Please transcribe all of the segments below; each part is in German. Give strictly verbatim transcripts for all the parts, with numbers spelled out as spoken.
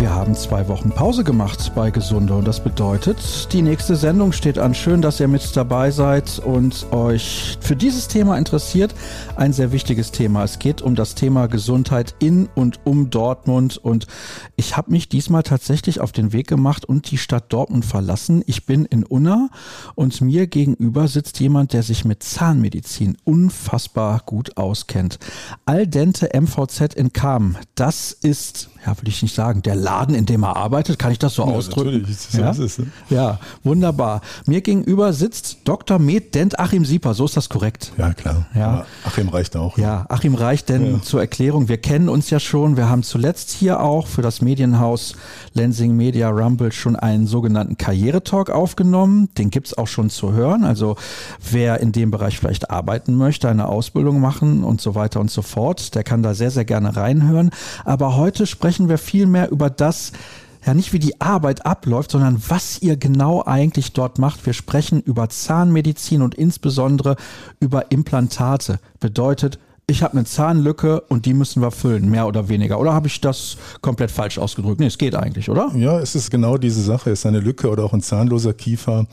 Wir haben zwei Wochen Pause gemacht bei Gesunde und das bedeutet, die nächste Sendung steht an. Schön, dass ihr mit dabei seid und euch für dieses Thema interessiert. Ein sehr wichtiges Thema. Es geht um das Thema Gesundheit in und um Dortmund und ich habe mich diesmal tatsächlich auf den Weg gemacht und die Stadt Dortmund verlassen. Ich bin in Unna und mir gegenüber sitzt jemand, der sich mit Zahnmedizin unfassbar gut auskennt. Al Dente M V Z in Cham, das ist, ja, will ich nicht sagen, der Laden, in dem er arbeitet. Kann ich das so ja, ausdrücken? Natürlich, so ja? ist es. Ne? Ja, wunderbar. Mir gegenüber sitzt Doktor Med Dent Achim Sieper, so ist das korrekt? Ja, klar. Ja. Aber Achim reicht auch. Ja, Achim reicht, denn ja. zur Erklärung, wir kennen uns ja schon. Wir haben zuletzt hier auch für das Medienhaus Lensing Media Rumble schon einen sogenannten Karrieretalk aufgenommen. Den gibt's auch schon zu hören. Also wer in dem Bereich vielleicht arbeiten möchte, eine Ausbildung machen und so weiter und so fort, der kann da sehr, sehr gerne reinhören. Aber heute sprechen wir viel mehr über das, ja nicht wie die Arbeit abläuft, sondern was ihr genau eigentlich dort macht. Wir sprechen über Zahnmedizin und insbesondere über Implantate. Bedeutet, ich habe eine Zahnlücke und die müssen wir füllen, mehr oder weniger. Oder habe ich das komplett falsch ausgedrückt? Nee, es geht eigentlich, oder? Ja, es ist genau diese Sache. Es ist eine Lücke oder auch ein zahnloser Kiefer.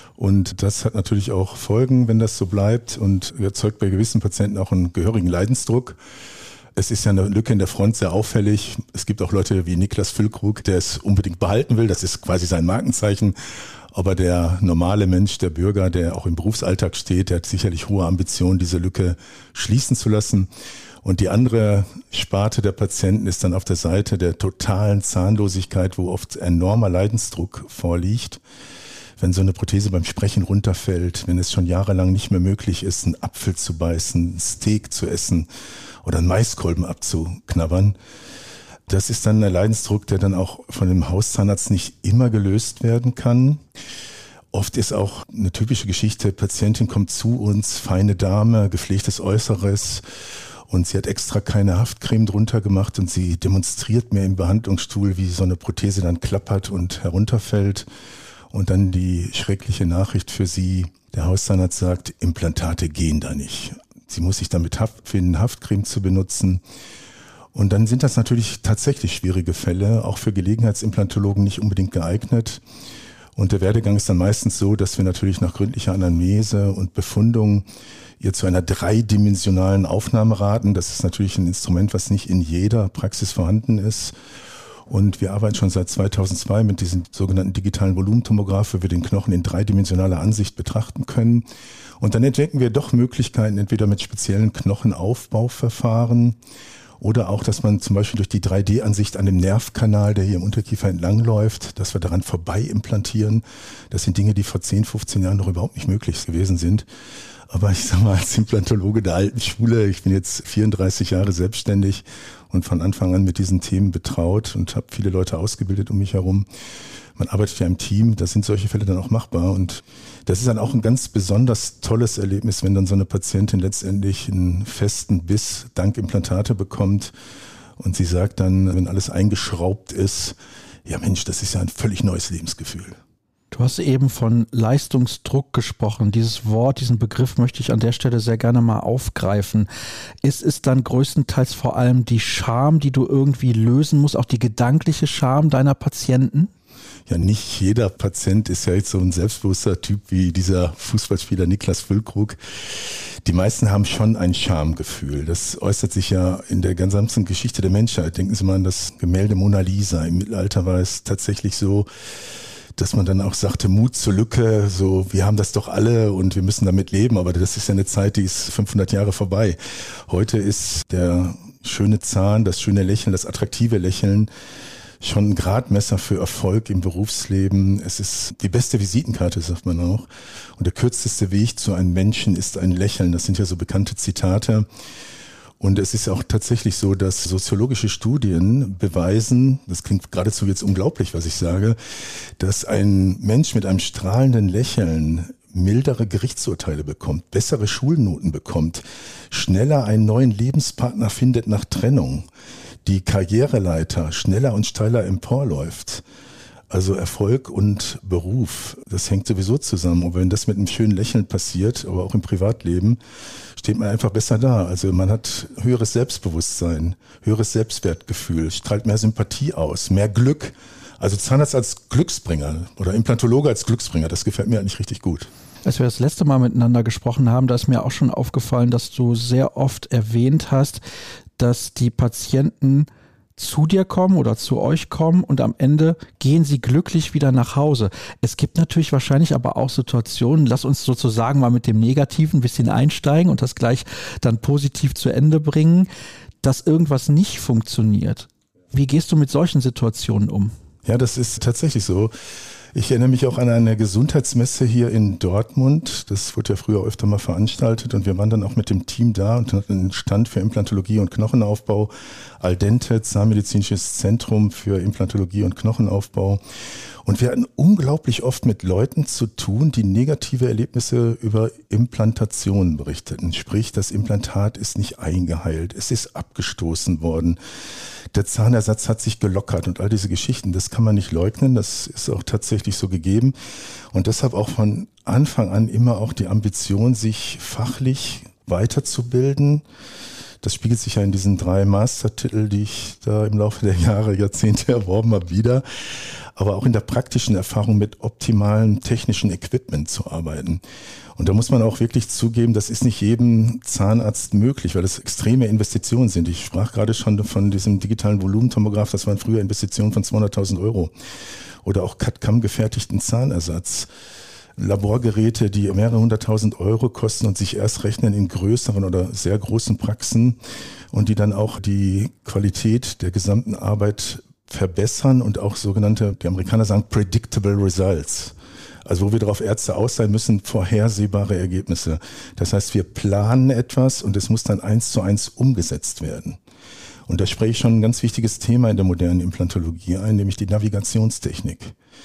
Und das hat natürlich auch Folgen, wenn das so bleibt und erzeugt bei gewissen Patienten auch einen gehörigen Leidensdruck. Es ist ja eine Lücke in der Front sehr auffällig. Es gibt auch Leute wie Niklas Füllkrug, der es unbedingt behalten will. Das ist quasi sein Markenzeichen. Aber der normale Mensch, der Bürger, der auch im Berufsalltag steht, der hat sicherlich hohe Ambitionen, diese Lücke schließen zu lassen. Und die andere Sparte der Patienten ist dann auf der Seite der totalen Zahnlosigkeit, wo oft enormer Leidensdruck vorliegt. Wenn so eine Prothese beim Sprechen runterfällt, wenn es schon jahrelang nicht mehr möglich ist, einen Apfel zu beißen, einen Steak zu essen oder einen Maiskolben abzuknabbern. Das ist dann ein Leidensdruck, der dann auch von dem Hauszahnarzt nicht immer gelöst werden kann. Oft ist auch eine typische Geschichte, Patientin kommt zu uns, feine Dame, gepflegtes Äußeres und sie hat extra keine Haftcreme drunter gemacht und sie demonstriert mir im Behandlungsstuhl, wie so eine Prothese dann klappert und herunterfällt. Und dann die schreckliche Nachricht für sie, der Hauszahnarzt sagt, Implantate gehen da nicht. Sie muss sich damit abfinden, Haftcreme zu benutzen. Und dann sind das natürlich tatsächlich schwierige Fälle, auch für Gelegenheitsimplantologen nicht unbedingt geeignet. Und der Werdegang ist dann meistens so, dass wir natürlich nach gründlicher Anamnese und Befundung ihr zu einer dreidimensionalen Aufnahme raten. Das ist natürlich ein Instrument, was nicht in jeder Praxis vorhanden ist. Und wir arbeiten schon seit zweitausendzwei mit diesem sogenannten digitalen Volumentomograph, wo wir den Knochen in dreidimensionaler Ansicht betrachten können. Und dann entdecken wir doch Möglichkeiten, entweder mit speziellen Knochenaufbauverfahren oder auch, dass man zum Beispiel durch die drei D Ansicht an dem Nervkanal, der hier im Unterkiefer entlangläuft, dass wir daran vorbei implantieren. Das sind Dinge, die vor zehn, fünfzehn Jahren noch überhaupt nicht möglich gewesen sind. Aber ich sage mal, als Implantologe der alten Schule, ich bin jetzt vierunddreißig Jahre selbstständig und von Anfang an mit diesen Themen betraut und habe viele Leute ausgebildet um mich herum. Man arbeitet ja im Team, da sind solche Fälle dann auch machbar. Und das ist dann auch ein ganz besonders tolles Erlebnis, wenn dann so eine Patientin letztendlich einen festen Biss dank Implantate bekommt und sie sagt dann, wenn alles eingeschraubt ist, ja Mensch, das ist ja ein völlig neues Lebensgefühl. Du hast eben von Leistungsdruck gesprochen. Dieses Wort, diesen Begriff möchte ich an der Stelle sehr gerne mal aufgreifen. Ist es dann größtenteils vor allem die Scham, die du irgendwie lösen musst, auch die gedankliche Scham deiner Patienten? Ja, nicht jeder Patient ist ja jetzt so ein selbstbewusster Typ wie dieser Fußballspieler Niklas Füllkrug. Die meisten haben schon ein Schamgefühl. Das äußert sich ja in der gesamten Geschichte der Menschheit. Denken Sie mal an das Gemälde Mona Lisa. Im Mittelalter war es tatsächlich so, dass man dann auch sagte, Mut zur Lücke, so wir haben das doch alle und wir müssen damit leben, aber das ist ja eine Zeit, die ist fünfhundert Jahre vorbei. Heute ist der schöne Zahn, das schöne Lächeln, das attraktive Lächeln schon ein Gradmesser für Erfolg im Berufsleben. Es ist die beste Visitenkarte, sagt man auch. Und der kürzeste Weg zu einem Menschen ist ein Lächeln. Das sind ja so bekannte Zitate. Und es ist auch tatsächlich so, dass soziologische Studien beweisen, das klingt geradezu jetzt unglaublich, was ich sage, dass ein Mensch mit einem strahlenden Lächeln mildere Gerichtsurteile bekommt, bessere Schulnoten bekommt, schneller einen neuen Lebenspartner findet nach Trennung, die Karriereleiter schneller und steiler emporläuft. Also Erfolg und Beruf, das hängt sowieso zusammen. Und wenn das mit einem schönen Lächeln passiert, aber auch im Privatleben, steht man einfach besser da. Also man hat höheres Selbstbewusstsein, höheres Selbstwertgefühl, strahlt mehr Sympathie aus, mehr Glück. Also Zahnarzt als Glücksbringer oder Implantologe als Glücksbringer, das gefällt mir eigentlich richtig gut. Als wir das letzte Mal miteinander gesprochen haben, da ist mir auch schon aufgefallen, dass du sehr oft erwähnt hast, dass die Patienten zu dir kommen oder zu euch kommen und am Ende gehen sie glücklich wieder nach Hause. Es gibt natürlich wahrscheinlich aber auch Situationen, lass uns sozusagen mal mit dem Negativen ein bisschen einsteigen und das gleich dann positiv zu Ende bringen, dass irgendwas nicht funktioniert. Wie gehst du mit solchen Situationen um? Ja, das ist tatsächlich so. Ich erinnere mich auch an eine Gesundheitsmesse hier in Dortmund. Das wurde ja früher öfter mal veranstaltet und wir waren dann auch mit dem Team da und hatten einen Stand für Implantologie und Knochenaufbau. Al-Dente, Zahnmedizinisches Zentrum für Implantologie und Knochenaufbau. Und wir hatten unglaublich oft mit Leuten zu tun, die negative Erlebnisse über Implantationen berichteten. Sprich, das Implantat ist nicht eingeheilt, es ist abgestoßen worden. Der Zahnersatz hat sich gelockert und all diese Geschichten, das kann man nicht leugnen, das ist auch tatsächlich so gegeben. Und deshalb auch von Anfang an immer auch die Ambition, sich fachlich weiterzubilden. Das spiegelt sich ja in diesen drei Mastertitel, die ich da im Laufe der Jahre, Jahrzehnte erworben habe, wieder. Aber auch in der praktischen Erfahrung mit optimalem technischen Equipment zu arbeiten. Und da muss man auch wirklich zugeben, das ist nicht jedem Zahnarzt möglich, weil das extreme Investitionen sind. Ich sprach gerade schon von diesem digitalen Volumentomograph, das waren früher Investitionen von zweihunderttausend Euro. Oder auch C A D-C A M gefertigten Zahnersatz. Laborgeräte, die mehrere hunderttausend Euro kosten und sich erst rechnen in größeren oder sehr großen Praxen und die dann auch die Qualität der gesamten Arbeit verbessern und auch sogenannte, die Amerikaner sagen, predictable results. Also wo wir darauf Ärzte aus sein müssen, vorhersehbare Ergebnisse. Das heißt, wir planen etwas und es muss dann eins zu eins umgesetzt werden. Und da spreche ich schon ein ganz wichtiges Thema in der modernen Implantologie ein, nämlich die Navigationstechnik.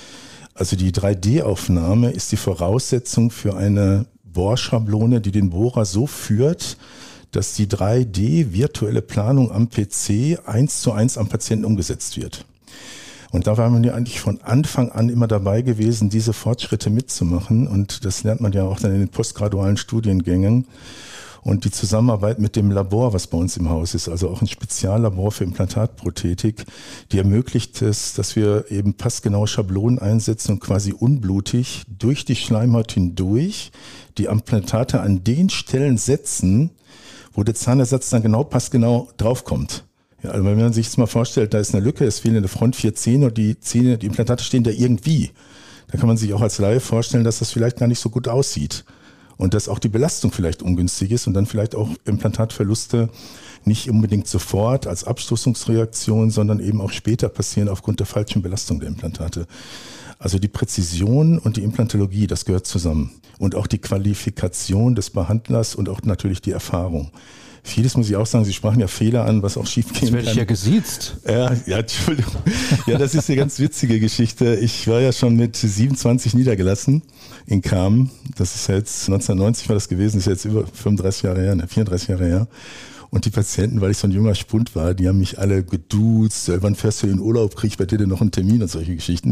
Also die drei D Aufnahme ist die Voraussetzung für eine Bohrschablone, die den Bohrer so führt, dass die drei D virtuelle Planung am P C eins zu eins am Patienten umgesetzt wird. Und da waren wir eigentlich von Anfang an immer dabei gewesen, diese Fortschritte mitzumachen. Und das lernt man ja auch dann in den postgradualen Studiengängen. Und die Zusammenarbeit mit dem Labor, was bei uns im Haus ist, also auch ein Speziallabor für Implantatprothetik, die ermöglicht es, dass wir eben passgenaue Schablonen einsetzen und quasi unblutig durch die Schleimhaut hindurch die Implantate an den Stellen setzen, wo der Zahnersatz dann genau passgenau draufkommt. Ja, also wenn man sich jetzt mal vorstellt, da ist eine Lücke, es fehlen in der Front vier Zähne und die Zähne, die Implantate stehen da irgendwie. Da kann man sich auch als Laie vorstellen, dass das vielleicht gar nicht so gut aussieht. Und dass auch die Belastung vielleicht ungünstig ist und dann vielleicht auch Implantatverluste nicht unbedingt sofort als Abstoßungsreaktion, sondern eben auch später passieren aufgrund der falschen Belastung der Implantate. Also die Präzision und die Implantologie, das gehört zusammen. Und auch die Qualifikation des Behandlers und auch natürlich die Erfahrung. Vieles muss ich auch sagen, Sie sprachen ja Fehler an, was auch schief gehen kann. Jetzt werde ich ja gesiezt. Ja, ja, Entschuldigung. Ja, das ist eine ganz witzige Geschichte. Ich war ja schon mit siebenundzwanzig niedergelassen in Kamen. Das ist ja jetzt, neunzehnhundertneunzig war das gewesen, ist ja jetzt über fünfunddreißig Jahre her, ne, vierunddreißig Jahre her. Und die Patienten, weil ich so ein junger Spund war, die haben mich alle geduzt. Wann fährst du in Urlaub, krieg ich bei dir denn noch einen Termin und solche Geschichten.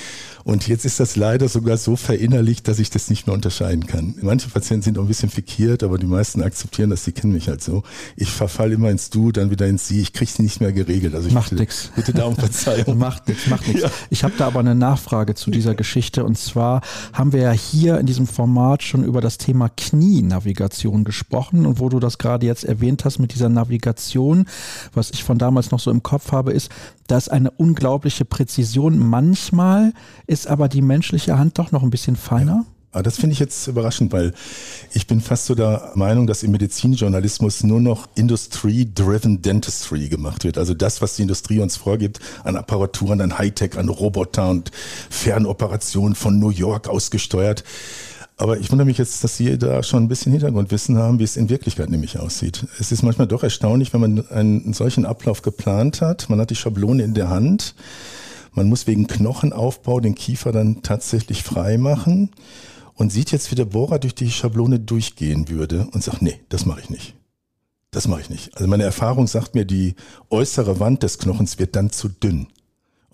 Und jetzt ist das leider sogar so verinnerlicht, dass ich das nicht mehr unterscheiden kann. Manche Patienten sind auch ein bisschen pikiert, aber die meisten akzeptieren das, die kennen mich halt so. Ich verfalle immer ins Du, dann wieder ins Sie. Ich kriege es nicht mehr geregelt. Also ich macht bitte, nichts. Bitte da um Verzeihung. Macht nichts, macht nichts. Ja. Ich habe da aber eine Nachfrage zu dieser Geschichte. Und zwar haben wir ja hier in diesem Format schon über das Thema Knienavigation gesprochen. Und wo du das gerade jetzt erwähnt hast mit dieser Navigation, was ich von damals noch so im Kopf habe, ist, da ist eine unglaubliche Präzision. Manchmal ist aber die menschliche Hand doch noch ein bisschen feiner. Aber das finde ich jetzt überraschend, weil ich bin fast so der Meinung, dass im Medizinjournalismus nur noch Industry-driven Dentistry gemacht wird. Also das, was die Industrie uns vorgibt an Apparaturen, an Hightech, an Roboter und Fernoperationen von New York ausgesteuert. Aber ich wundere mich jetzt, dass Sie da schon ein bisschen Hintergrundwissen haben, wie es in Wirklichkeit nämlich aussieht. Es ist manchmal doch erstaunlich, wenn man einen solchen Ablauf geplant hat. Man hat die Schablone in der Hand. Man muss wegen Knochenaufbau den Kiefer dann tatsächlich frei machen und sieht jetzt, wie der Bohrer durch die Schablone durchgehen würde und sagt, nee, das mache ich nicht. Das mache ich nicht. Also meine Erfahrung sagt mir, die äußere Wand des Knochens wird dann zu dünn.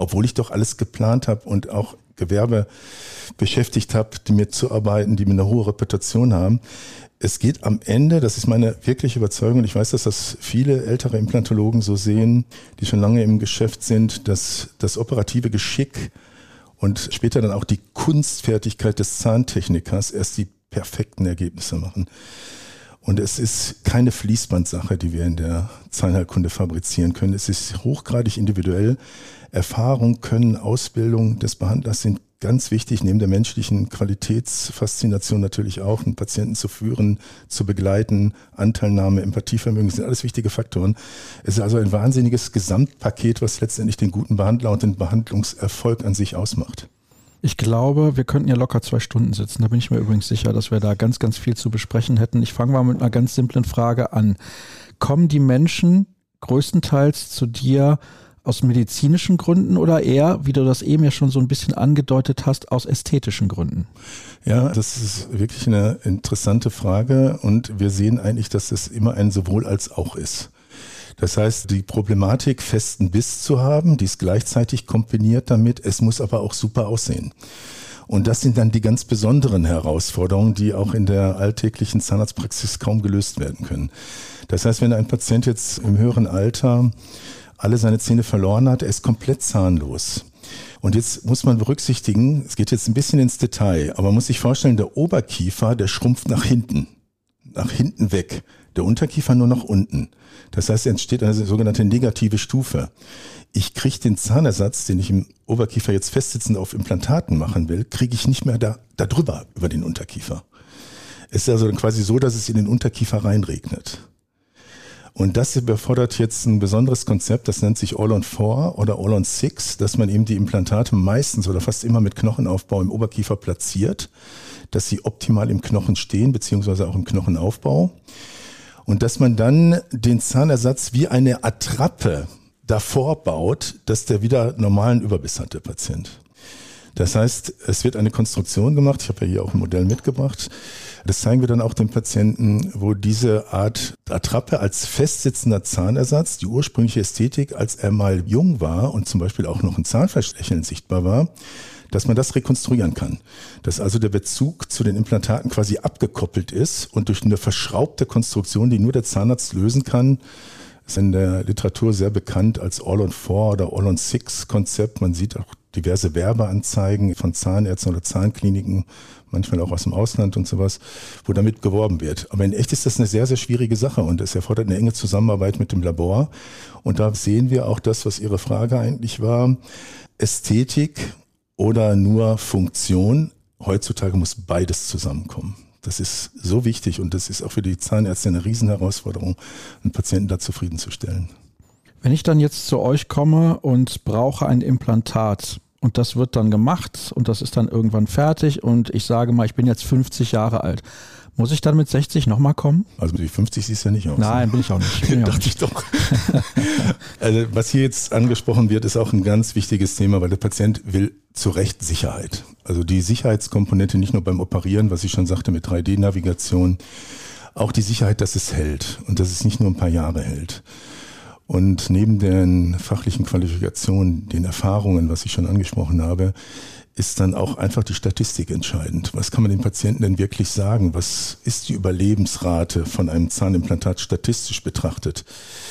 obwohl ich doch alles geplant habe und auch Gewerbe beschäftigt habe, die mitzuarbeiten, die mir eine hohe Reputation haben. Es geht am Ende, das ist meine wirkliche Überzeugung, und ich weiß, dass das viele ältere Implantologen so sehen, die schon lange im Geschäft sind, dass das operative Geschick und später dann auch die Kunstfertigkeit des Zahntechnikers erst die perfekten Ergebnisse machen. Und es ist keine Fließbandsache, die wir in der Zahnheilkunde fabrizieren können. Es ist hochgradig individuell. Erfahrung, Können, Ausbildung des Behandlers sind ganz wichtig, neben der menschlichen Qualitätsfaszination natürlich auch, einen Patienten zu führen, zu begleiten, Anteilnahme, Empathievermögen, das sind alles wichtige Faktoren. Es ist also ein wahnsinniges Gesamtpaket, was letztendlich den guten Behandler und den Behandlungserfolg an sich ausmacht. Ich glaube, wir könnten ja locker zwei Stunden sitzen. Da bin ich mir übrigens sicher, dass wir da ganz, ganz viel zu besprechen hätten. Ich fange mal mit einer ganz simplen Frage an. Kommen die Menschen größtenteils zu dir aus medizinischen Gründen oder eher, wie du das eben ja schon so ein bisschen angedeutet hast, aus ästhetischen Gründen? Ja, das ist wirklich eine interessante Frage und wir sehen eigentlich, dass es immer ein sowohl als auch ist. Das heißt, die Problematik, festen Biss zu haben, die ist gleichzeitig kombiniert damit, es muss aber auch super aussehen. Und das sind dann die ganz besonderen Herausforderungen, die auch in der alltäglichen Zahnarztpraxis kaum gelöst werden können. Das heißt, wenn ein Patient jetzt im höheren Alter alle seine Zähne verloren hat, er ist komplett zahnlos. Und jetzt muss man berücksichtigen, es geht jetzt ein bisschen ins Detail, aber man muss sich vorstellen, der Oberkiefer, der schrumpft nach hinten, nach hinten weg, der Unterkiefer nur nach unten. Das heißt, es entsteht eine sogenannte negative Stufe. Ich kriege den Zahnersatz, den ich im Oberkiefer jetzt festsitzend auf Implantaten machen will, kriege ich nicht mehr da, da drüber, über den Unterkiefer. Es ist also quasi so, dass es in den Unterkiefer reinregnet. Und das überfordert jetzt ein besonderes Konzept, das nennt sich All on Four oder All on Six, dass man eben die Implantate meistens oder fast immer mit Knochenaufbau im Oberkiefer platziert, dass sie optimal im Knochen stehen, beziehungsweise auch im Knochenaufbau. Und dass man dann den Zahnersatz wie eine Attrappe davor baut, dass der wieder normalen Überbiss hat, der Patient. Das heißt, es wird eine Konstruktion gemacht, ich habe ja hier auch ein Modell mitgebracht, das zeigen wir dann auch dem Patienten, wo diese Art Attrappe als festsitzender Zahnersatz, die ursprüngliche Ästhetik, als er mal jung war und zum Beispiel auch noch ein Zahnfleischlächeln sichtbar war, dass man das rekonstruieren kann. Dass also der Bezug zu den Implantaten quasi abgekoppelt ist und durch eine verschraubte Konstruktion, die nur der Zahnarzt lösen kann, ist in der Literatur sehr bekannt als All on Four oder All on Six Konzept. Man sieht auch diverse Werbeanzeigen von Zahnärzten oder Zahnkliniken, manchmal auch aus dem Ausland und sowas, wo damit geworben wird. Aber in echt ist das eine sehr, sehr schwierige Sache und es erfordert eine enge Zusammenarbeit mit dem Labor. Und da sehen wir auch das, was Ihre Frage eigentlich war. Ästhetik oder nur Funktion. Heutzutage muss beides zusammenkommen. Das ist so wichtig und das ist auch für die Zahnärzte eine Riesenherausforderung, einen Patienten da zufriedenzustellen. Wenn ich dann jetzt zu euch komme und brauche ein Implantat und das wird dann gemacht und das ist dann irgendwann fertig und ich sage mal, ich bin jetzt fünfzig Jahre alt, muss ich dann mit sechzig nochmal kommen? Also mit fünfzig siehst du ja nicht aus. Nein, bin ich auch nicht. Bin ich auch Dachte nicht. ich doch. Also was hier jetzt angesprochen wird, ist auch ein ganz wichtiges Thema, weil der Patient will zu Recht Sicherheit. Also die Sicherheitskomponente nicht nur beim Operieren, was ich schon sagte mit drei D Navigation, auch die Sicherheit, dass es hält und dass es nicht nur ein paar Jahre hält. Und neben den fachlichen Qualifikationen, den Erfahrungen, was ich schon angesprochen habe, ist dann auch einfach die Statistik entscheidend. Was kann man den Patienten denn wirklich sagen? Was ist die Überlebensrate von einem Zahnimplantat statistisch betrachtet?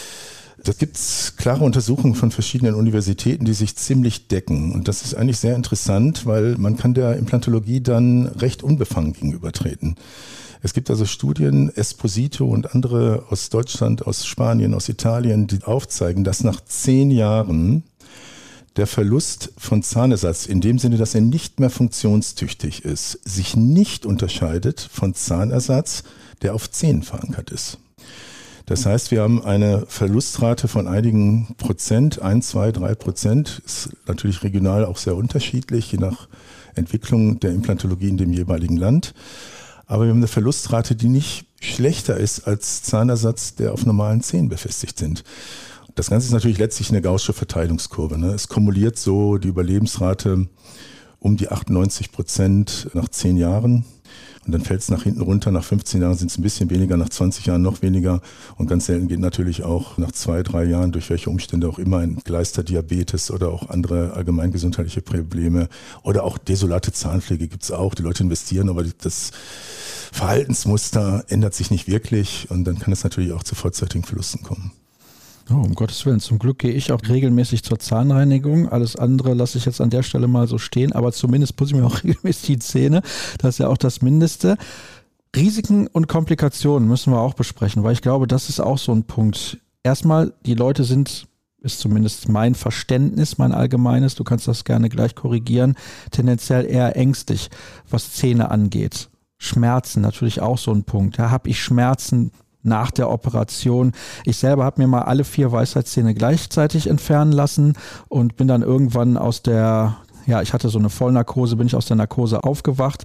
Da gibt es klare Untersuchungen von verschiedenen Universitäten, die sich ziemlich decken. Und das ist eigentlich sehr interessant, weil man kann der Implantologie dann recht unbefangen gegenübertreten. Es gibt also Studien, Esposito und andere aus Deutschland, aus Spanien, aus Italien, die aufzeigen, dass nach zehn Jahren der Verlust von Zahnersatz, in dem Sinne, dass er nicht mehr funktionstüchtig ist, sich nicht unterscheidet von Zahnersatz, der auf Zähnen verankert ist. Das heißt, wir haben eine Verlustrate von einigen Prozent, ein, zwei, drei Prozent, ist natürlich regional auch sehr unterschiedlich, je nach Entwicklung der Implantologie in dem jeweiligen Land. Aber wir haben eine Verlustrate, die nicht schlechter ist als Zahnersatz, der auf normalen Zähnen befestigt sind. Das Ganze ist natürlich letztlich eine gaußsche Verteilungskurve. Ne? Es kumuliert so die Überlebensrate um die achtundneunzig Prozent nach zehn Jahren. Und dann fällt es nach hinten runter, nach fünfzehn Jahren sind es ein bisschen weniger, nach zwanzig Jahren noch weniger. Und ganz selten geht natürlich auch nach zwei, drei Jahren, durch welche Umstände auch immer, ein Gleisterdiabetes oder auch andere allgemeingesundheitliche Probleme oder auch desolate Zahnpflege gibt es auch. Die Leute investieren, aber das Verhaltensmuster ändert sich nicht wirklich und dann kann es natürlich auch zu vorzeitigen Verlusten kommen. Oh, um Gottes Willen. Zum Glück gehe ich auch regelmäßig zur Zahnreinigung. Alles andere lasse ich jetzt an der Stelle mal so stehen, aber zumindest putze ich mir auch regelmäßig die Zähne. Das ist ja auch das Mindeste. Risiken und Komplikationen müssen wir auch besprechen, weil ich glaube, das ist auch so ein Punkt. Erstmal, die Leute sind, ist zumindest mein Verständnis, mein allgemeines, du kannst das gerne gleich korrigieren, tendenziell eher ängstlich, was Zähne angeht. Schmerzen, natürlich auch so ein Punkt. Da habe ich Schmerzen nach der Operation. Ich selber habe mir mal alle vier Weisheitszähne gleichzeitig entfernen lassen und bin dann irgendwann aus der, ja, ich hatte so eine Vollnarkose, bin ich aus der Narkose aufgewacht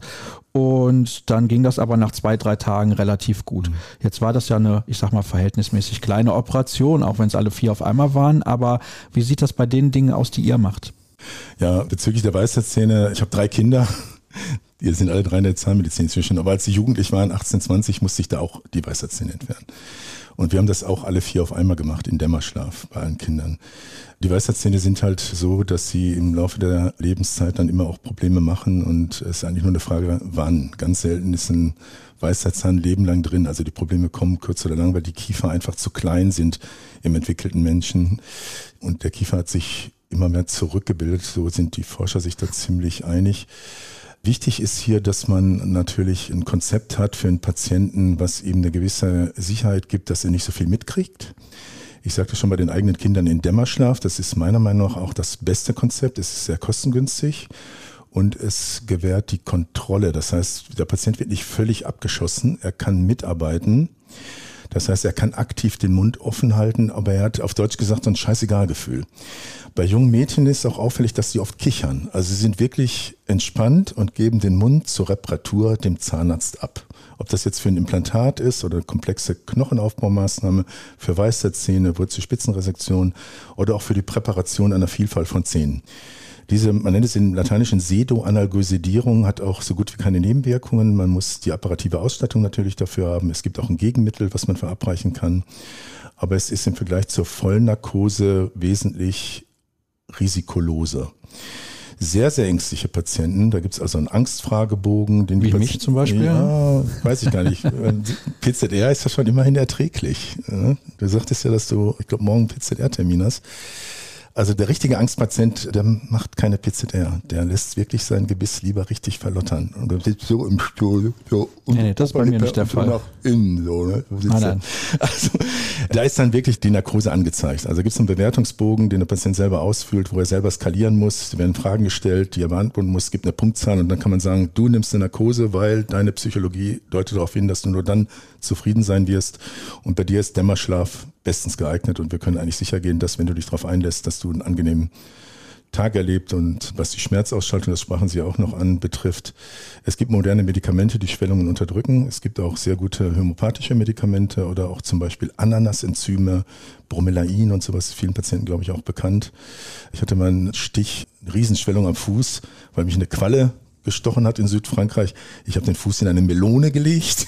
und dann ging das aber nach zwei, drei Tagen relativ gut. Jetzt war das ja eine, ich sag mal, verhältnismäßig kleine Operation, auch wenn es alle vier auf einmal waren, aber wie sieht das bei den Dingen aus, die ihr macht? Ja, bezüglich der Weisheitszähne, ich habe drei Kinder. Die sind alle drei in der Zahnmedizin inzwischen. Aber als sie jugendlich waren, achtzehn, zwanzig, musste ich da auch die Weisheitszähne entfernen. Und wir haben das auch alle vier auf einmal gemacht, in Dämmerschlaf bei allen Kindern. Die Weisheitszähne sind halt so, dass sie im Laufe der Lebenszeit dann immer auch Probleme machen. Und es ist eigentlich nur eine Frage, wann. Ganz selten ist ein Weisheitszahn ein Leben lang drin. Also die Probleme kommen kurz oder lang, weil die Kiefer einfach zu klein sind im entwickelten Menschen. Und der Kiefer hat sich immer mehr zurückgebildet. So sind die Forscher sich da ziemlich einig. Wichtig ist hier, dass man natürlich ein Konzept hat für einen Patienten, was ihm eine gewisse Sicherheit gibt, dass er nicht so viel mitkriegt. Ich sagte schon bei den eigenen Kindern in Dämmerschlaf, das ist meiner Meinung nach auch das beste Konzept. Es ist sehr kostengünstig und es gewährt die Kontrolle. Das heißt, der Patient wird nicht völlig abgeschossen, er kann mitarbeiten. Das heißt, er kann aktiv den Mund offen halten, aber er hat auf Deutsch gesagt so ein Scheißegal-Gefühl. Bei jungen Mädchen ist auch auffällig, dass sie oft kichern. Also sie sind wirklich entspannt und geben den Mund zur Reparatur dem Zahnarzt ab. Ob das jetzt für ein Implantat ist oder eine komplexe Knochenaufbaumaßnahme, für Weisheitszähne, Wurzelspitzenresektion oder auch für die Präparation einer Vielfalt von Zähnen. Diese, man nennt es im Lateinischen Pseudoanalgesidierung, hat auch so gut wie keine Nebenwirkungen. Man muss die apparative Ausstattung natürlich dafür haben. Es gibt auch ein Gegenmittel, was man verabreichen kann. Aber es ist im Vergleich zur Vollnarkose wesentlich risikoloser. Sehr, sehr ängstliche Patienten, da gibt es also einen Angstfragebogen. Den Wie die mich zum Beispiel? Ja, weiß ich gar nicht. P Z R ist ja schon immerhin erträglich. Du sagtest ja, dass du, ich glaube, morgen einen P Z R-Termin hast. Also der richtige Angstpatient, der macht keine P Z R. Der lässt wirklich sein Gebiss lieber richtig verlottern. Und der sitzt so im Stuhl. So nee, nee, das ist bei mir nicht der Fall. Nach innen, so, ne? Nein, nein. Also, da ist dann wirklich die Narkose angezeigt. Also gibt es einen Bewertungsbogen, den der Patient selber ausfüllt, wo er selber skalieren muss. Es werden Fragen gestellt, die er beantworten muss. Es gibt eine Punktzahl und dann kann man sagen, du nimmst eine Narkose, weil deine Psychologie deutet darauf hin, dass du nur dann zufrieden sein wirst. Und bei dir ist Dämmerschlaf bestens geeignet und wir können eigentlich sicher gehen, dass wenn du dich darauf einlässt, dass du einen angenehmen Tag erlebt. Und was die Schmerzausschaltung, das sprachen Sie auch noch an, betrifft, es gibt moderne Medikamente, die Schwellungen unterdrücken. Es gibt auch sehr gute homöopathische Medikamente oder auch zum Beispiel Ananasenzyme, Bromelain und sowas, vielen Patienten, glaube ich, auch bekannt. Ich hatte mal einen Stich, eine Riesenschwellung am Fuß, weil mich eine Qualle gestochen hat in Südfrankreich. Ich habe den Fuß in eine Melone gelegt.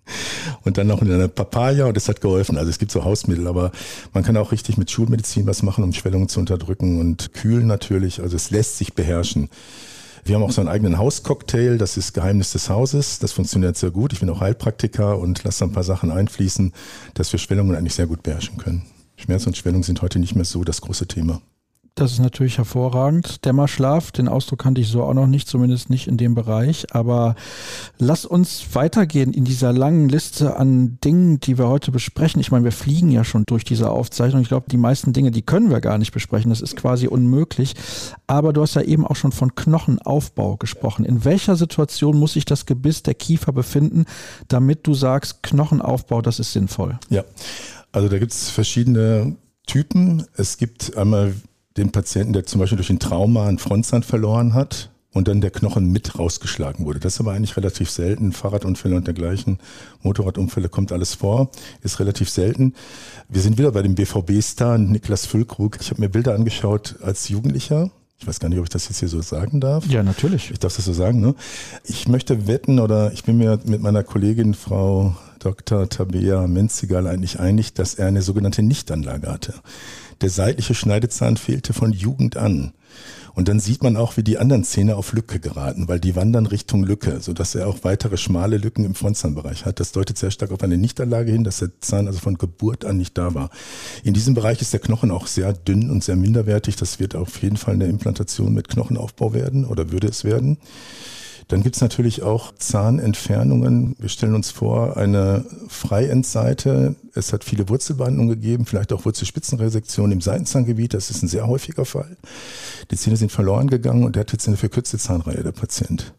Und dann noch in einer Papaya und das hat geholfen. Also es gibt so Hausmittel, aber man kann auch richtig mit Schulmedizin was machen, um Schwellungen zu unterdrücken und kühlen natürlich. Also es lässt sich beherrschen. Wir haben auch so einen eigenen Hauscocktail, das ist Geheimnis des Hauses. Das funktioniert sehr gut. Ich bin auch Heilpraktiker und lasse ein paar Sachen einfließen, dass wir Schwellungen eigentlich sehr gut beherrschen können. Schmerz und Schwellung sind heute nicht mehr so das große Thema. Das ist natürlich hervorragend. Dämmerschlaf, den Ausdruck kannte ich so auch noch nicht, zumindest nicht in dem Bereich. Aber lass uns weitergehen in dieser langen Liste an Dingen, die wir heute besprechen. Ich meine, wir fliegen ja schon durch diese Aufzeichnung. Ich glaube, die meisten Dinge, die können wir gar nicht besprechen. Das ist quasi unmöglich. Aber du hast ja eben auch schon von Knochenaufbau gesprochen. In welcher Situation muss sich das Gebiss der Kiefer befinden, damit du sagst, Knochenaufbau, das ist sinnvoll? Ja, also da gibt es verschiedene Typen. Es gibt einmal den Patienten, der zum Beispiel durch ein Trauma einen Frontzahn verloren hat und dann der Knochen mit rausgeschlagen wurde. Das ist aber eigentlich relativ selten. Fahrradunfälle und dergleichen, Motorradunfälle, kommt alles vor, ist relativ selten. Wir sind wieder bei dem B V B-Star Niklas Füllkrug. Ich habe mir Bilder angeschaut als Jugendlicher. Ich weiß gar nicht, ob ich das jetzt hier so sagen darf. Ja, natürlich. Ich darf das so sagen, ne? Ich möchte wetten oder ich bin mir mit meiner Kollegin Frau Doktor Tabea Menzigal eigentlich einig, dass er eine sogenannte Nichtanlage hatte. Der seitliche Schneidezahn fehlte von Jugend an. Und dann sieht man auch, wie die anderen Zähne auf Lücke geraten, weil die wandern Richtung Lücke, sodass er auch weitere schmale Lücken im Frontzahnbereich hat. Das deutet sehr stark auf eine Nichtanlage hin, dass der Zahn also von Geburt an nicht da war. In diesem Bereich ist der Knochen auch sehr dünn und sehr minderwertig. Das wird auf jeden Fall eine Implantation mit Knochenaufbau werden oder würde es werden. Dann gibt es natürlich auch Zahnentfernungen. Wir stellen uns vor, eine Freiendseite. Es hat viele Wurzelbehandlungen gegeben, vielleicht auch Wurzelspitzenresektion im Seitenzahngebiet. Das ist ein sehr häufiger Fall. Die Zähne sind verloren gegangen und der hat jetzt eine verkürzte Zahnreihe, der Patient.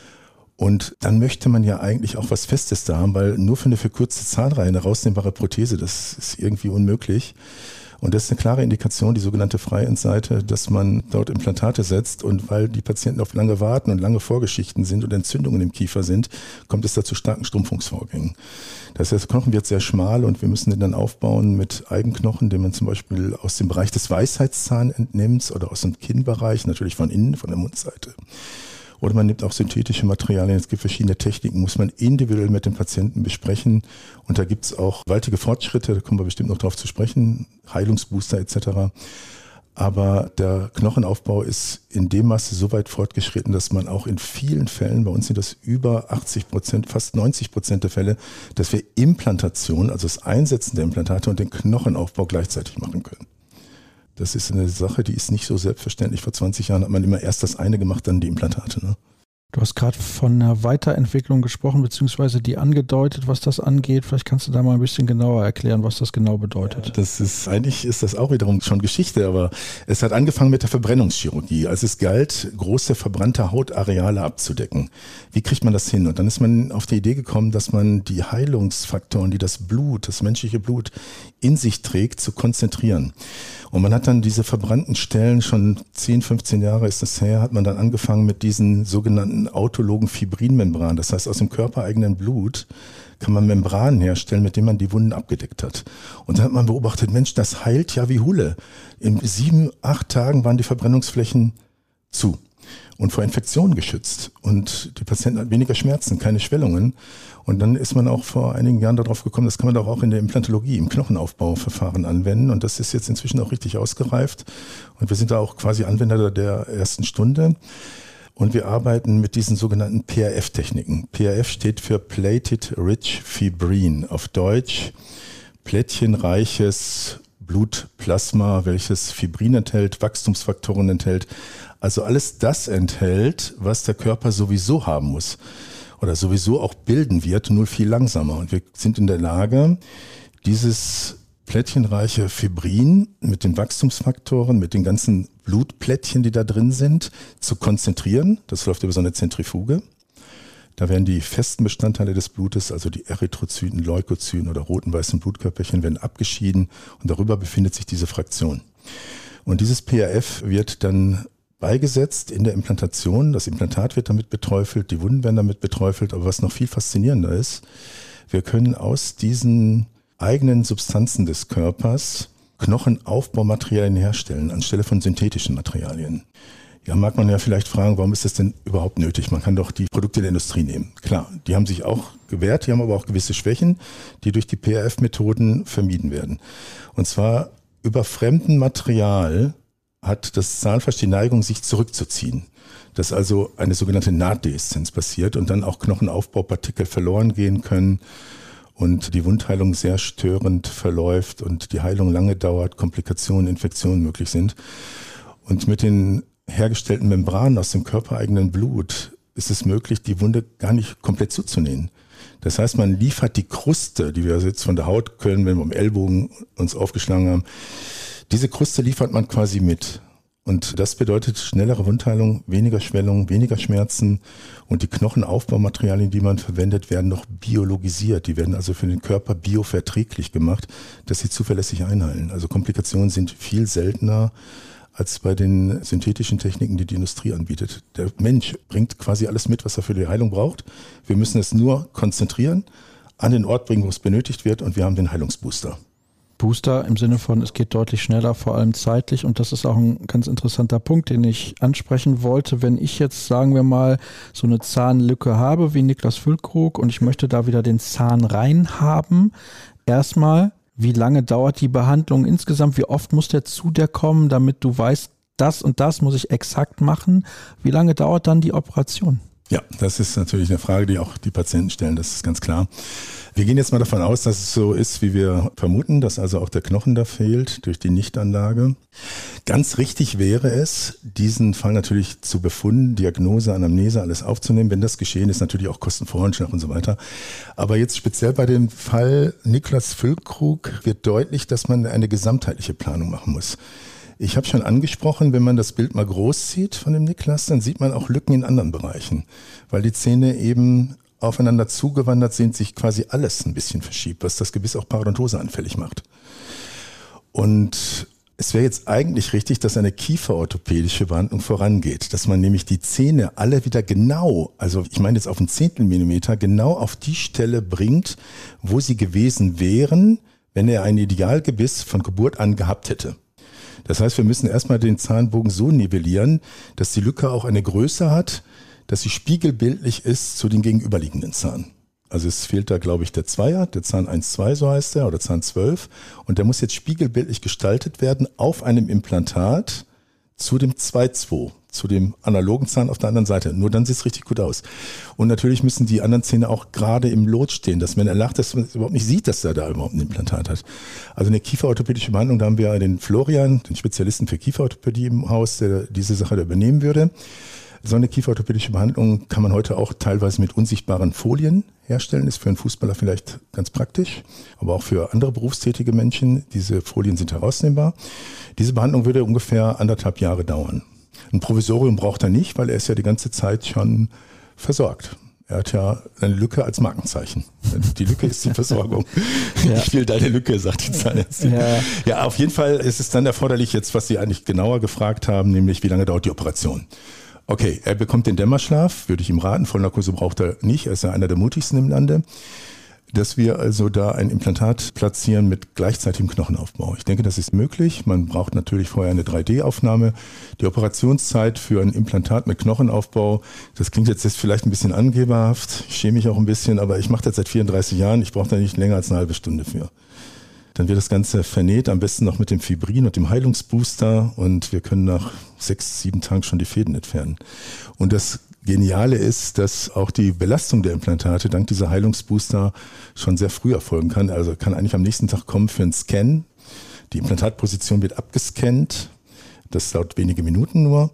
Und dann möchte man ja eigentlich auch was Festes da haben, weil nur für eine verkürzte Zahnreihe eine rausnehmbare Prothese, das ist irgendwie unmöglich. Und das ist eine klare Indikation, die sogenannte Freiendseite, dass man dort Implantate setzt. Und weil die Patienten auf lange warten und lange Vorgeschichten sind und Entzündungen im Kiefer sind, kommt es da zu starken Schrumpfungsvorgängen. Das heißt, der Knochen wird sehr schmal und wir müssen den dann aufbauen mit Eigenknochen, den man zum Beispiel aus dem Bereich des Weisheitszahns entnimmt oder aus dem Kinnbereich, natürlich von innen, von der Mundseite. Oder man nimmt auch synthetische Materialien. Es gibt verschiedene Techniken, muss man individuell mit dem Patienten besprechen. Und da gibt es auch gewaltige Fortschritte, da kommen wir bestimmt noch drauf zu sprechen, Heilungsbooster et cetera. Aber der Knochenaufbau ist in dem Maße so weit fortgeschritten, dass man auch in vielen Fällen, bei uns sind das über achtzig Prozent, fast neunzig Prozent der Fälle, dass wir Implantation, also das Einsetzen der Implantate und den Knochenaufbau gleichzeitig machen können. Das ist eine Sache, die ist nicht so selbstverständlich. Vor zwanzig Jahren hat man immer erst das eine gemacht, dann die Implantate. Ne? Du hast gerade von einer Weiterentwicklung gesprochen, beziehungsweise die angedeutet, was das angeht. Vielleicht kannst du da mal ein bisschen genauer erklären, was das genau bedeutet. Ja, das ist, eigentlich ist das auch wiederum schon Geschichte, aber es hat angefangen mit der Verbrennungschirurgie. Als es galt, große verbrannte Hautareale abzudecken. Wie kriegt man das hin? Und dann ist man auf die Idee gekommen, dass man die Heilungsfaktoren, die das Blut, das menschliche Blut in sich trägt, zu konzentrieren. Und man hat dann diese verbrannten Stellen, schon zehn, fünfzehn Jahre ist das her, hat man dann angefangen mit diesen sogenannten autologen Fibrinmembranen. Das heißt, aus dem körpereigenen Blut kann man Membranen herstellen, mit denen man die Wunden abgedeckt hat. Und dann hat man beobachtet, Mensch, das heilt ja wie Hulle. In sieben, acht Tagen waren die Verbrennungsflächen zu und vor Infektionen geschützt. Und die Patienten hatten weniger Schmerzen, keine Schwellungen. Und dann ist man auch vor einigen Jahren darauf gekommen, das kann man doch auch in der Implantologie, im Knochenaufbauverfahren anwenden. Und das ist jetzt inzwischen auch richtig ausgereift. Und wir sind da auch quasi Anwender der ersten Stunde. Und wir arbeiten mit diesen sogenannten P R F-Techniken. P R F steht für Plated Rich Fibrin. Auf Deutsch plättchenreiches Blutplasma, welches Fibrin enthält, Wachstumsfaktoren enthält. Also alles das enthält, was der Körper sowieso haben muss oder sowieso auch bilden wird, nur viel langsamer. Und wir sind in der Lage, dieses plättchenreiche Fibrin mit den Wachstumsfaktoren, mit den ganzen Blutplättchen, die da drin sind, zu konzentrieren. Das läuft über so eine Zentrifuge. Da werden die festen Bestandteile des Blutes, also die Erythrozyten, Leukozyten oder roten weißen Blutkörperchen, werden abgeschieden und darüber befindet sich diese Fraktion. Und dieses P R F wird dann beigesetzt in der Implantation. Das Implantat wird damit beträufelt, die Wunden werden damit beträufelt. Aber was noch viel faszinierender ist, wir können aus diesen eigenen Substanzen des Körpers Knochenaufbaumaterialien herstellen, anstelle von synthetischen Materialien. Ja, mag man ja vielleicht fragen, warum ist das denn überhaupt nötig? Man kann doch die Produkte der Industrie nehmen. Klar, die haben sich auch gewährt, die haben aber auch gewisse Schwächen, die durch die P R F-Methoden vermieden werden. Und zwar über fremden Material hat das Zahnfleisch die Neigung, sich zurückzuziehen. Dass also eine sogenannte Nahtdeeszenz passiert und dann auch Knochenaufbaupartikel verloren gehen können und die Wundheilung sehr störend verläuft und die Heilung lange dauert, Komplikationen, Infektionen möglich sind. Und mit den hergestellten Membranen aus dem körpereigenen Blut ist es möglich, die Wunde gar nicht komplett zuzunähen. Das heißt, man liefert die Kruste, die wir jetzt von der Haut können, wenn wir am Ellbogen uns aufgeschlagen haben, diese Kruste liefert man quasi mit. Und das bedeutet schnellere Wundheilung, weniger Schwellung, weniger Schmerzen und die Knochenaufbaumaterialien, die man verwendet, werden noch biologisiert. Die werden also für den Körper bioverträglich gemacht, dass sie zuverlässig einheilen. Also Komplikationen sind viel seltener als bei den synthetischen Techniken, die die Industrie anbietet. Der Mensch bringt quasi alles mit, was er für die Heilung braucht. Wir müssen es nur konzentrieren, an den Ort bringen, wo es benötigt wird und wir haben den Heilungsbooster. Booster im Sinne von, es geht deutlich schneller, vor allem zeitlich, und das ist auch ein ganz interessanter Punkt, den ich ansprechen wollte. Wenn ich jetzt, sagen wir mal, so eine Zahnlücke habe wie Niklas Füllkrug und ich möchte da wieder den Zahn rein haben, erstmal, wie lange dauert die Behandlung insgesamt? Wie oft muss der zu dir kommen, damit du weißt, das und das muss ich exakt machen? Wie lange dauert dann die Operation? Ja, das ist natürlich eine Frage, die auch die Patienten stellen, das ist ganz klar. Wir gehen jetzt mal davon aus, dass es so ist, wie wir vermuten, dass also auch der Knochen da fehlt durch die Nichtanlage. Ganz richtig wäre es, diesen Fall natürlich zu befunden, Diagnose, Anamnese, alles aufzunehmen. Wenn das geschehen ist, natürlich auch Kostenvoranschlag und so weiter. Aber jetzt speziell bei dem Fall Niklas Füllkrug wird deutlich, dass man eine gesamtheitliche Planung machen muss. Ich habe schon angesprochen, wenn man das Bild mal groß zieht von dem Niklas, dann sieht man auch Lücken in anderen Bereichen, weil die Zähne eben aufeinander zugewandert sind, sich quasi alles ein bisschen verschiebt, was das Gebiss auch Parodontose anfällig macht. Und es wäre jetzt eigentlich richtig, dass eine kieferorthopädische Behandlung vorangeht, dass man nämlich die Zähne alle wieder genau, also ich meine jetzt auf einen Zehntel Millimeter, genau auf die Stelle bringt, wo sie gewesen wären, wenn er ein Idealgebiss von Geburt an gehabt hätte. Das heißt, wir müssen erstmal den Zahnbogen so nivellieren, dass die Lücke auch eine Größe hat, dass sie spiegelbildlich ist zu den gegenüberliegenden Zahn. Also es fehlt da, glaube ich, der Zweier, der Zahn eins zwei, so heißt der, oder Zahn zwölf. Und der muss jetzt spiegelbildlich gestaltet werden auf einem Implantat zu dem zwei zwei, zu dem analogen Zahn auf der anderen Seite. Nur dann sieht es richtig gut aus. Und natürlich müssen die anderen Zähne auch gerade im Lot stehen, dass wenn er lacht, dass man überhaupt nicht sieht, dass er da überhaupt ein Implantat hat. Also eine kieferorthopädische Behandlung, da haben wir den Florian, den Spezialisten für Kieferorthopädie im Haus, der diese Sache da übernehmen würde. So eine kieferorthopädische Behandlung kann man heute auch teilweise mit unsichtbaren Folien herstellen. Ist für einen Fußballer vielleicht ganz praktisch, aber auch für andere berufstätige Menschen. Diese Folien sind herausnehmbar. Diese Behandlung würde ungefähr anderthalb Jahre dauern. Ein Provisorium braucht er nicht, weil er ist ja die ganze Zeit schon versorgt. Er hat ja eine Lücke als Markenzeichen. Die Lücke ist die Versorgung. Ja. Ich will deine Lücke, sagt die Zahnärztin. Ja. ja, auf jeden Fall ist es dann erforderlich, jetzt was Sie eigentlich genauer gefragt haben, nämlich wie lange dauert die Operation. Okay, er bekommt den Dämmerschlaf, würde ich ihm raten. Vollnarkose braucht er nicht, er ist ja einer der mutigsten im Lande. Dass wir also da ein Implantat platzieren mit gleichzeitigem Knochenaufbau. Ich denke, das ist möglich. Man braucht natürlich vorher eine drei D Aufnahme. Die Operationszeit für ein Implantat mit Knochenaufbau, das klingt jetzt vielleicht ein bisschen angeberhaft. Ich schäme mich auch ein bisschen, aber ich mache das seit vierunddreißig Jahren. Ich brauche da nicht länger als eine halbe Stunde für. Dann wird das Ganze vernäht, am besten noch mit dem Fibrin und dem Heilungsbooster, und wir können nach sechs, sieben Tagen schon die Fäden entfernen. Und das Geniale ist, dass auch die Belastung der Implantate dank dieser Heilungsbooster schon sehr früh erfolgen kann. Also kann eigentlich am nächsten Tag kommen für einen Scan. Die Implantatposition wird abgescannt. Das dauert wenige Minuten nur.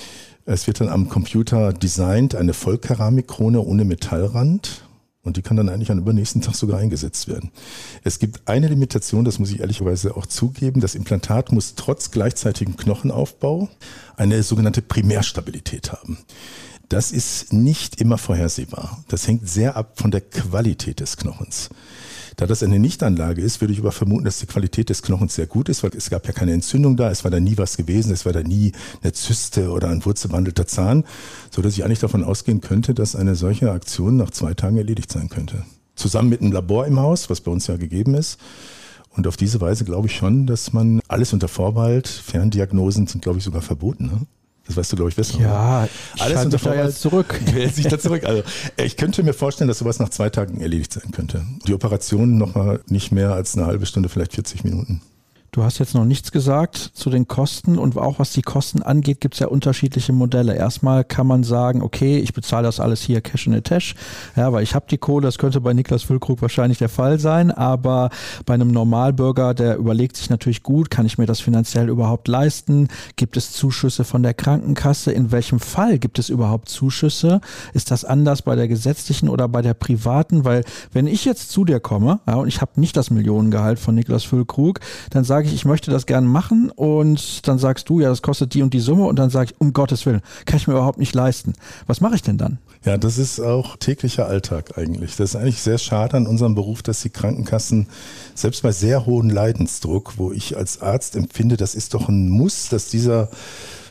Es wird dann am Computer designt, eine Vollkeramikkrone ohne Metallrand. Und die kann dann eigentlich am übernächsten Tag sogar eingesetzt werden. Es gibt eine Limitation, das muss ich ehrlicherweise auch zugeben. Das Implantat muss trotz gleichzeitigem Knochenaufbau eine sogenannte Primärstabilität haben. Das ist nicht immer vorhersehbar. Das hängt sehr ab von der Qualität des Knochens. Da das eine Nichtanlage ist, würde ich aber vermuten, dass die Qualität des Knochens sehr gut ist, weil es gab ja keine Entzündung da, es war da nie was gewesen, es war da nie eine Zyste oder ein wurzelbehandelter Zahn, sodass ich eigentlich davon ausgehen könnte, dass eine solche Aktion nach zwei Tagen erledigt sein könnte. Zusammen mit einem Labor im Haus, was bei uns ja gegeben ist. Und auf diese Weise glaube ich schon, dass man alles unter Vorbehalt, Ferndiagnosen sind glaube ich sogar verboten, ne? Das weißt du, glaube ich, besser. Ja, ich alles unter da jetzt zurück. Jetzt sich da zurück. Also, ich könnte mir vorstellen, dass sowas nach zwei Tagen erledigt sein könnte. Die Operation nochmal nicht mehr als eine halbe Stunde, vielleicht vierzig Minuten. Du hast jetzt noch nichts gesagt zu den Kosten, und auch was die Kosten angeht, gibt es ja unterschiedliche Modelle. Erstmal kann man sagen, okay, ich bezahle das alles hier Cash in the Tash, ja, weil ich habe die Kohle, das könnte bei Niklas Füllkrug wahrscheinlich der Fall sein, aber bei einem Normalbürger, der überlegt sich natürlich gut, kann ich mir das finanziell überhaupt leisten? Gibt es Zuschüsse von der Krankenkasse? In welchem Fall gibt es überhaupt Zuschüsse? Ist das anders bei der gesetzlichen oder bei der privaten? Weil wenn ich jetzt zu dir komme, ja, und ich habe nicht das Millionengehalt von Niklas Füllkrug, dann sage ich, ich möchte das gerne machen, und dann sagst du, ja, das kostet die und die Summe, und dann sage ich, um Gottes Willen, kann ich mir überhaupt nicht leisten. Was mache ich denn dann? Ja, das ist auch täglicher Alltag eigentlich. Das ist eigentlich sehr schade an unserem Beruf, dass die Krankenkassen, selbst bei sehr hohem Leidensdruck, wo ich als Arzt empfinde, das ist doch ein Muss, dass dieser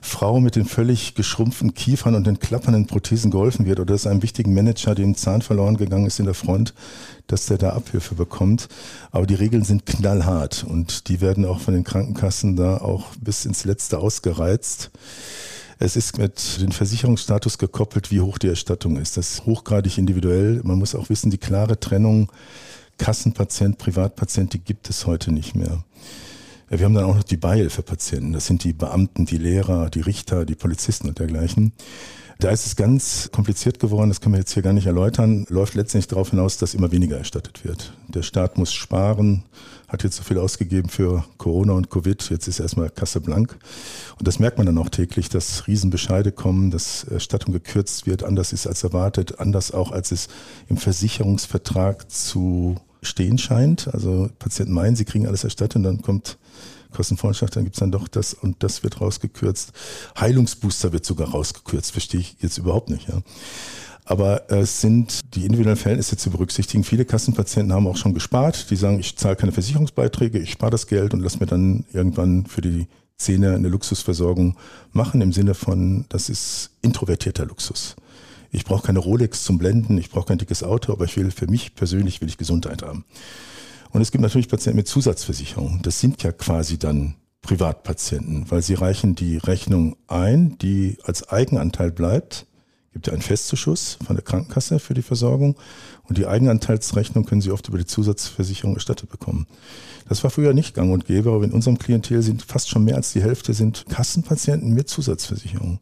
Frau mit den völlig geschrumpften Kiefern und den klappernden Prothesen geholfen wird oder dass einem wichtigen Manager, dem Zahn verloren gegangen ist in der Front, dass der da Abhilfe bekommt. Aber die Regeln sind knallhart und die werden auch von den Krankenkassen da auch bis ins Letzte ausgereizt. Es ist mit dem Versicherungsstatus gekoppelt, wie hoch die Erstattung ist. Das ist hochgradig individuell. Man muss auch wissen, die klare Trennung Kassenpatient, Privatpatient, die gibt es heute nicht mehr. Wir haben dann auch noch die Beihilfepatienten. Das sind die Beamten, die Lehrer, die Richter, die Polizisten und dergleichen. Da ist es ganz kompliziert geworden, das können wir jetzt hier gar nicht erläutern, läuft letztendlich darauf hinaus, dass immer weniger erstattet wird. Der Staat muss sparen, hat jetzt so viel ausgegeben für Corona und Covid, jetzt ist erstmal Kasse blank. Und das merkt man dann auch täglich, dass Riesenbescheide kommen, dass Erstattung gekürzt wird, anders ist als erwartet, anders auch als es im Versicherungsvertrag zu stehen scheint. Also Patienten meinen, sie kriegen alles erstattet und dann kommt Kostenvoranschlag, dann gibt es dann doch das und das wird rausgekürzt. Heilungsbooster wird sogar rausgekürzt, verstehe ich jetzt überhaupt nicht. Ja. Aber es sind die individuellen Verhältnisse zu berücksichtigen. Viele Kassenpatienten haben auch schon gespart. Die sagen, ich zahle keine Versicherungsbeiträge, ich spare das Geld und lasse mir dann irgendwann für die Zähne eine Luxusversorgung machen, im Sinne von, das ist introvertierter Luxus. Ich brauche keine Rolex zum Blenden, ich brauche kein dickes Auto, aber ich will für mich persönlich will ich Gesundheit haben. Und es gibt natürlich Patienten mit Zusatzversicherung. Das sind ja quasi dann Privatpatienten, weil sie reichen die Rechnung ein, die als Eigenanteil bleibt. Gibt ja einen Festzuschuss von der Krankenkasse für die Versorgung und die Eigenanteilsrechnung können sie oft über die Zusatzversicherung erstattet bekommen. Das war früher nicht gang und gäbe, aber in unserem Klientel sind fast schon mehr als die Hälfte sind Kassenpatienten mit Zusatzversicherung.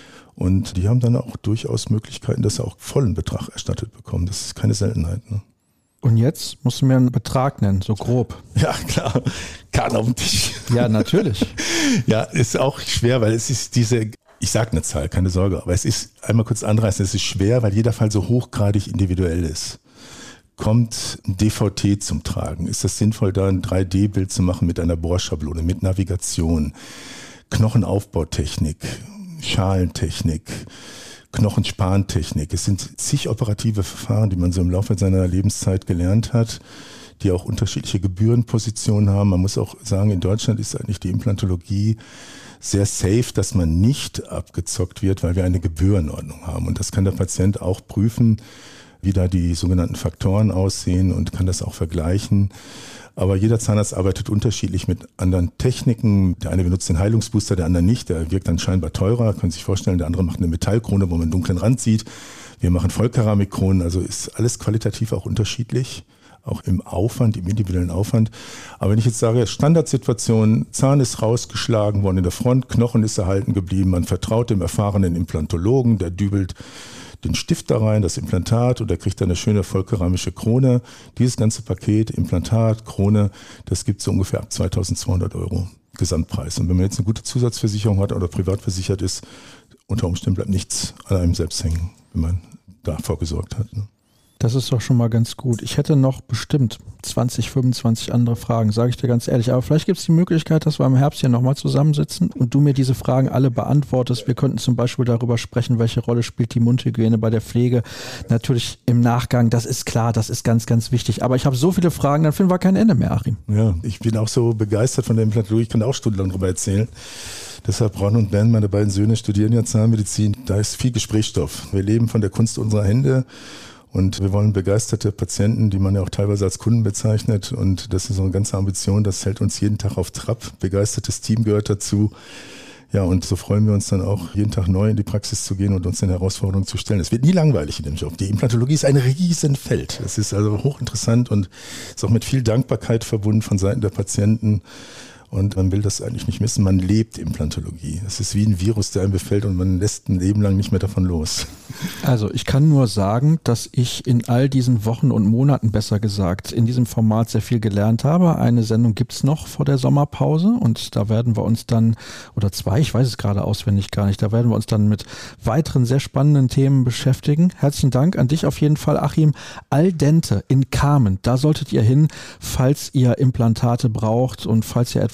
Und die haben dann auch durchaus Möglichkeiten, dass sie auch vollen Betrag erstattet bekommen. Das ist keine Seltenheit, ne? Und jetzt musst du mir einen Betrag nennen, so grob. Ja, klar. Karten auf dem Tisch. Ja, natürlich. Ja, ist auch schwer, weil es ist diese, ich sage eine Zahl, keine Sorge, aber es ist, einmal kurz anreißen, es ist schwer, weil jeder Fall so hochgradig individuell ist. Kommt ein D V T zum Tragen? Ist das sinnvoll, da ein drei D Bild zu machen mit einer Bohrschablone, mit Navigation, Knochenaufbautechnik, Schalentechnik, Knochensparentechnik. Es sind zig operative Verfahren, die man so im Laufe seiner Lebenszeit gelernt hat, die auch unterschiedliche Gebührenpositionen haben. Man muss auch sagen, in Deutschland ist eigentlich die Implantologie sehr safe, dass man nicht abgezockt wird, weil wir eine Gebührenordnung haben. Und das kann der Patient auch prüfen, wie da die sogenannten Faktoren aussehen und kann das auch vergleichen. Aber jeder Zahnarzt arbeitet unterschiedlich mit anderen Techniken. Der eine benutzt den Heilungsbooster, der andere nicht. Der wirkt dann scheinbar teurer, können Sie sich vorstellen. Der andere macht eine Metallkrone, wo man einen dunklen Rand sieht. Wir machen Vollkeramikkronen, also ist alles qualitativ auch unterschiedlich, auch im Aufwand, im individuellen Aufwand. Aber wenn ich jetzt sage, Standardsituation, Zahn ist rausgeschlagen worden in der Front, Knochen ist erhalten geblieben, man vertraut dem erfahrenen Implantologen, der dübelt den Stift da rein, das Implantat, und er kriegt dann eine schöne vollkeramische Krone. Dieses ganze Paket, Implantat, Krone, das gibt es so ungefähr ab zweitausendzweihundert Euro Gesamtpreis. Und wenn man jetzt eine gute Zusatzversicherung hat oder privat versichert ist, unter Umständen bleibt nichts an einem selbst hängen, wenn man da vorgesorgt hat. Ne? Das ist doch schon mal ganz gut. Ich hätte noch bestimmt zwanzig, fünfundzwanzig andere Fragen, sage ich dir ganz ehrlich. Aber vielleicht gibt es die Möglichkeit, dass wir im Herbst hier nochmal zusammensitzen und du mir diese Fragen alle beantwortest. Wir könnten zum Beispiel darüber sprechen, welche Rolle spielt die Mundhygiene bei der Pflege. Natürlich im Nachgang, das ist klar, das ist ganz, ganz wichtig. Aber ich habe so viele Fragen, dann finden wir kein Ende mehr, Achim. Ja, ich bin auch so begeistert von der Implantologie. Ich kann auch stundenlang darüber erzählen. Deshalb Ron und Ben, meine beiden Söhne, studieren ja Zahnmedizin. Da ist viel Gesprächsstoff. Wir leben von der Kunst unserer Hände. Und wir wollen begeisterte Patienten, die man ja auch teilweise als Kunden bezeichnet. Und das ist so eine ganze Ambition, das hält uns jeden Tag auf Trab. Begeistertes Team gehört dazu. Ja, und so freuen wir uns dann auch, jeden Tag neu in die Praxis zu gehen und uns den Herausforderungen zu stellen. Es wird nie langweilig in dem Job. Die Implantologie ist ein Riesenfeld. Es ist also hochinteressant und ist auch mit viel Dankbarkeit verbunden von Seiten der Patienten. Und man will das eigentlich nicht missen. Man lebt Implantologie. Es ist wie ein Virus, der einem befällt und man lässt ein Leben lang nicht mehr davon los. Also ich kann nur sagen, dass ich in all diesen Wochen und Monaten, besser gesagt, in diesem Format sehr viel gelernt habe. Eine Sendung gibt es noch vor der Sommerpause und da werden wir uns dann, oder zwei, ich weiß es gerade auswendig gar nicht, da werden wir uns dann mit weiteren sehr spannenden Themen beschäftigen. Herzlichen Dank an dich auf jeden Fall, Achim. Al dente in Kamen, da solltet ihr hin, falls ihr Implantate braucht und falls ihr etwas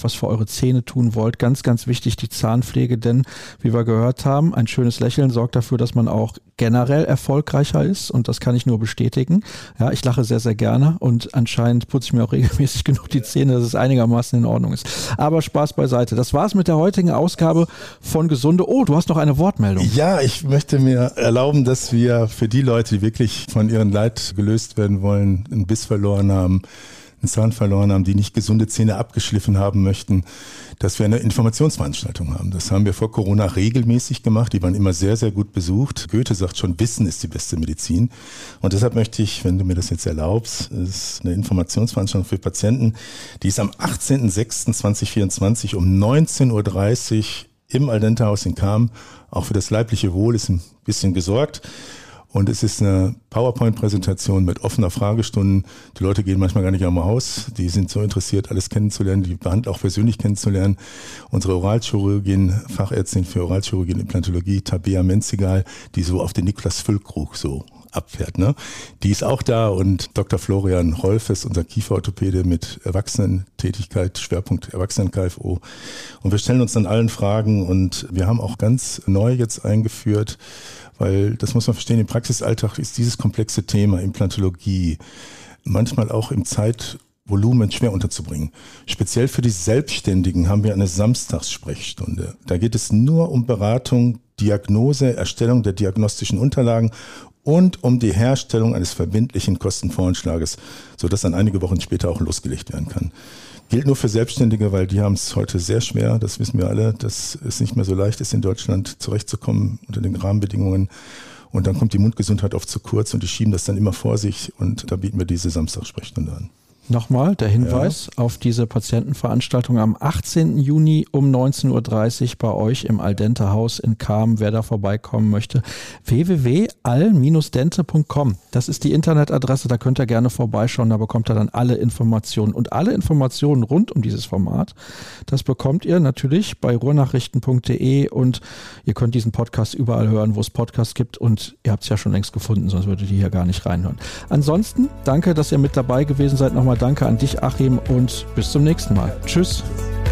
was für eure Zähne tun wollt. Ganz, ganz wichtig die Zahnpflege, denn wie wir gehört haben, ein schönes Lächeln sorgt dafür, dass man auch generell erfolgreicher ist und das kann ich nur bestätigen. Ja, ich lache sehr, sehr gerne und anscheinend putze ich mir auch regelmäßig genug die Zähne, dass es einigermaßen in Ordnung ist. Aber Spaß beiseite. Das war's mit der heutigen Ausgabe von Gesunde. Oh, du hast noch eine Wortmeldung. Ja, ich möchte mir erlauben, dass wir für die Leute, die wirklich von ihrem Leid gelöst werden wollen, einen Biss verloren haben, einen Zahn verloren haben, die nicht gesunde Zähne abgeschliffen haben möchten, dass wir eine Informationsveranstaltung haben. Das haben wir vor Corona regelmäßig gemacht. Die waren immer sehr, sehr gut besucht. Goethe sagt schon, Wissen ist die beste Medizin. Und deshalb möchte ich, wenn du mir das jetzt erlaubst, ist eine Informationsveranstaltung für Patienten, die ist am achtzehnten sechsten zweitausendvierundzwanzig um neunzehn Uhr dreißig im Al-Dente-Haus in Cham. Auch für das leibliche Wohl ist ein bisschen gesorgt. Und es ist eine PowerPoint-Präsentation mit offener Fragestunden. Die Leute gehen manchmal gar nicht am Haus. Die sind so interessiert, alles kennenzulernen, die Behandler auch persönlich kennenzulernen. Unsere Oralchirurgin, Fachärztin für Oralchirurgie und Implantologie, Tabea Menzigal, die so auf den Niklas Füllkrug so abfährt, ne? Die ist auch da und Doktor Florian Rolfes, unser Kieferorthopäde mit Erwachsenentätigkeit, Schwerpunkt Erwachsenen-K F O. Und wir stellen uns dann allen Fragen und wir haben auch ganz neu jetzt eingeführt, weil das muss man verstehen, im Praxisalltag ist dieses komplexe Thema Implantologie manchmal auch im Zeitvolumen schwer unterzubringen. Speziell für die Selbstständigen haben wir eine Samstagssprechstunde. Da geht es nur um Beratung, Diagnose, Erstellung der diagnostischen Unterlagen und um die Herstellung eines verbindlichen Kostenvoranschlages, sodass dann einige Wochen später auch losgelegt werden kann. Gilt nur für Selbstständige, weil die haben es heute sehr schwer, das wissen wir alle, dass es nicht mehr so leicht ist, in Deutschland zurechtzukommen unter den Rahmenbedingungen. Und dann kommt die Mundgesundheit oft zu kurz und die schieben das dann immer vor sich und da bieten wir diese Samstagssprechstunde an. Nochmal der Hinweis ja. auf diese Patientenveranstaltung am achtzehnten Juni um neunzehn Uhr dreißig bei euch im Al-Dente-Haus in Cham. Wer da vorbeikommen möchte, w w w punkt al Bindestrich dente punkt com. Das ist die Internetadresse, da könnt ihr gerne vorbeischauen, da bekommt ihr dann alle Informationen. Und alle Informationen rund um dieses Format, das bekommt ihr natürlich bei ruhrnachrichten punkt de und ihr könnt diesen Podcast überall hören, wo es Podcasts gibt und ihr habt es ja schon längst gefunden, sonst würdet ihr hier gar nicht reinhören. Ansonsten, danke, dass ihr mit dabei gewesen seid. Nochmal danke an dich, Achim, und bis zum nächsten Mal. Tschüss.